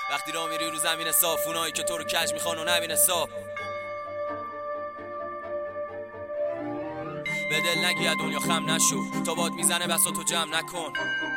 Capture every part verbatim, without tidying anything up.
وقتی را میری رو زمین صاف، اونایی که تو رو کج میخوان و نبین حساب. به دل نگی از دنیا خم نشو، تا باد میزنه بساطو جمع نکن.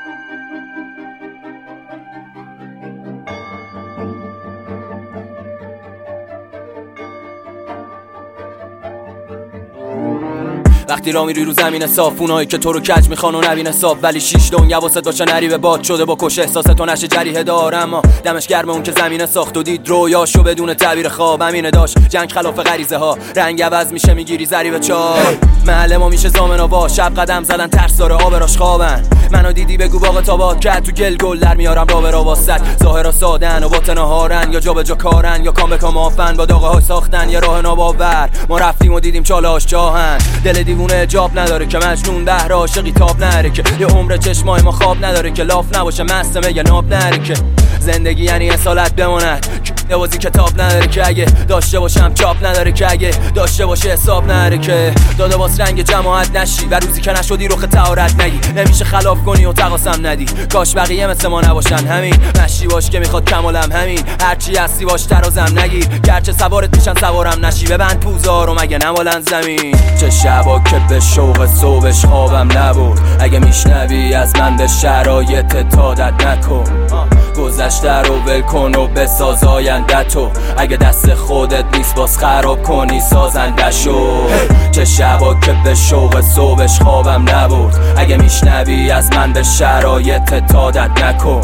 وقتی را میری رو زمین صاف، اونایی که تو رو کج میخوان و نبین حساب. ولی شیش دنیا واسه داشته نری به باد شده با کش، احساس تو نشه جریحه دار، اما دمش گرمه اون که زمین ساخت و دید رویاشو بدون تعبیر خواب. امینه داشت جنگ خلاف غریزه ها، رنگ عوض میشه میگیری زری به چاه. محل ما میشه زامن آوا، شب قدم زدن ترس داره آبراش خوابن. منو دیدی بگو باغ تابات کرد تو گل گل در میارم را به را واسط. ظاهرا سادن و باطن هارن، یا جا به جا کارن یا کام به کام آفن. با داغه های ساختن یه راه ناباور، ما رفتیم و دیدیم چالاش جاهن. دل دیوونه جاب نداره که مجنون بهر عاشقی تاب نره که یه عمر چشمای ما خواب نداره که لاف نباشه مست میگه ناب نره که زندگی یعنی اصالت بماند. نوازی کتاب نداره که اگه داشته باشم چاپ نداره که اگه داشته باشه حساب نره که داده باس رنگ جماعت نشی و روزی که نشدی رخ طهارت نگی. نمیشه خلاف کنی و تقاسم ندی، کاش بقیه مثل ما نباشن. همین مشی باش که میخواد کمالم، همین هرچی هستی باش ترازم نگیر. گرچه سوارت میشن سوارم نشی، ببند پوزارو مگه نمالن زمین. چه شبا که به شوق صبحش خوابم نبود، اگه میشنوی از من به شرایط تادت نکن. گذشته رو ول کن و بساز آینده تو، اگه دست خودت نیست باز خراب کنی سازنده شو. چه شبا که به شوق صبحش خوابم نبود، اگه میشنوی از من به شرایط تادت نکن.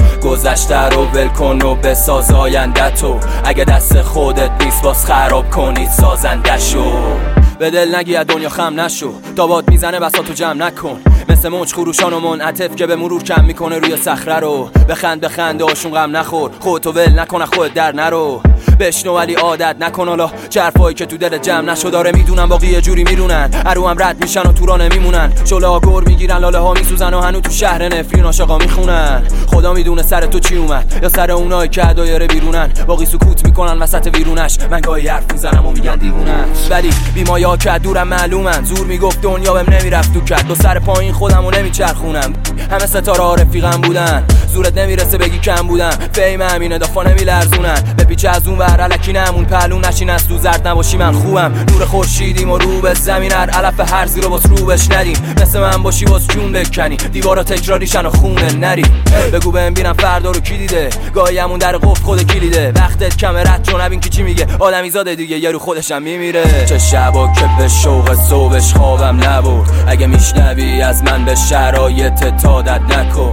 گذشته رو ول کن و بساز آینده تو، اگه دست خودت نیست باز خراب کنی سازنده شو. به دل نگی از دنیا خم نشو، تا باد میزنه بساطو جمع نکن. مثل موج خروشان و منعطف که به مرور کم میکنه روی صخره رو. بخند بخند آشون غم نخور، خودتو ول نکن خودت در نرو. بشنو ولی عادت نکن حالا چرفایی که تو دل جمع نشو. داره میدونم باقی یه جوری میرونن، ارو هم رد میشن و تو راه نمیمونن. شعله ها گر میگیرن، لاله ها میسوزن و هنو تو شهر نفرین عاشقا میخونن. خدا میدونه سر تو چی اومد یا سر اونایی که دایره بیرونن. باقی سکوت میکنن وسط ویرونش، من گاهی حرف میزنم و میگن دیوونن. ولی بیمایا که دورم معلومن، زور میگفت دنیا بهم نمیرفت تو کت. با سر پایین خودمو نمیچرخونم، همه ستاره ها رفیقم بودن. زورت نمیرسه بگی کم بودم، فیم همینه دافا نمیلرزونن. بپیچ از اون ور الکی نمون، پهلو نشین از تو زرد نباشی من خوبم. نور خورشیدیم و رو به زمین، هر علف هر زیر باز رو بش ندیم. مثل من باشی باز جون بکنی، دیوارا تکراریشن و خونه نری. بگو بهم بینم فردا رو کی دیده، گاهی همون در قفل خود کلیده. وقتت کمه رد چون نبین کی چی میگه، آدمی زاده دیگه یه رو خودشم میمیره. چه شبا که به شوق صبحش خوابم نبود، اگه میشنوی از من به شرایط تادت نکن.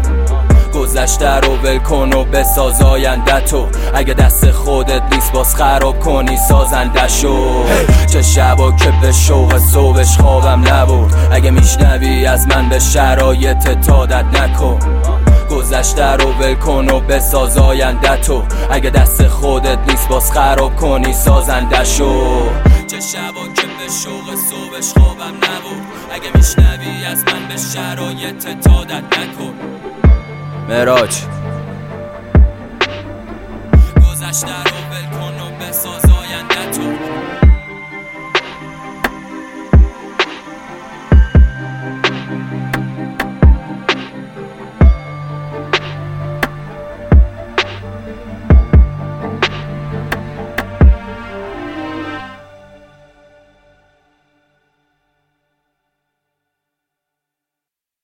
گذشته رو ول کن و بساز آینده تو، اگه دست خودت نیست باز خراب کنی سازنده شو. چه شبا که به شوق صبحش خوابم نبود، اگه میشنوی از من به شرایط تادت نکن. گذشته رو ول کن و بساز آینده تو، اگه دست خودت نیست باز خراب کنی سازنده شو. چه شبا که به شوق صبحش خوابم نبود، اگه میشنوی از من به شرایط تادت نکن. معراج گذشته رو ول کن و بساز آینده تو.